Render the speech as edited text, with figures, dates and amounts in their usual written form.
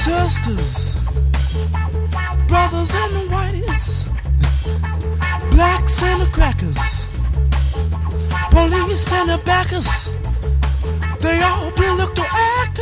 sisters, brothers and the whites, blacks and the crackers, police and the backers, they all been looked to act